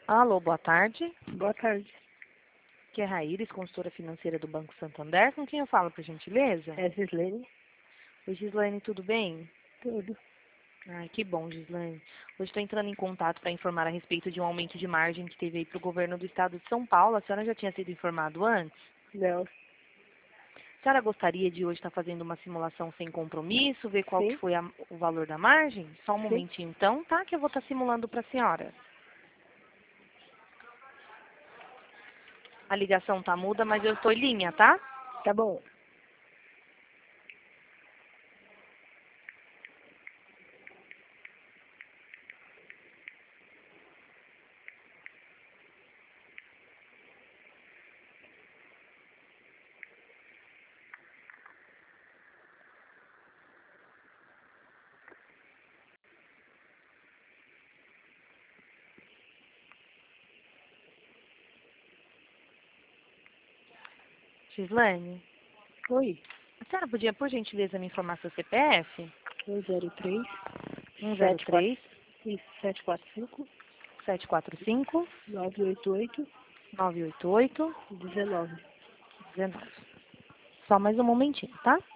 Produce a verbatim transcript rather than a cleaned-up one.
Alô, boa tarde. Boa tarde. Aqui é Raíris, consultora financeira do Banco Santander. Com quem eu falo, por gentileza? É Gislene? Oi, Gislaine, tudo bem? Tudo. Ai, que bom, Gislaine. Hoje estou entrando em contato para informar a respeito de um aumento de margem que teve aí para o governo do estado de São Paulo. A senhora já tinha sido informado antes? Não. A senhora gostaria de hoje estar fazendo uma simulação sem compromisso, ver qual que Sim? foi a- o valor da margem? Só um Sim? momentinho então, tá? Que eu vou estar simulando para a senhora. A ligação tá muda, mas eu estou em linha, tá? Tá bom. Gislaine, Oi. a senhora podia, por gentileza, me informar seu C P F? um zero três, um zero sete quatro, três, isso, sete quatro cinco, sete quatro cinco, nove oito oito, nove oito oito, dezenove. dezenove. Só mais um momentinho, tá?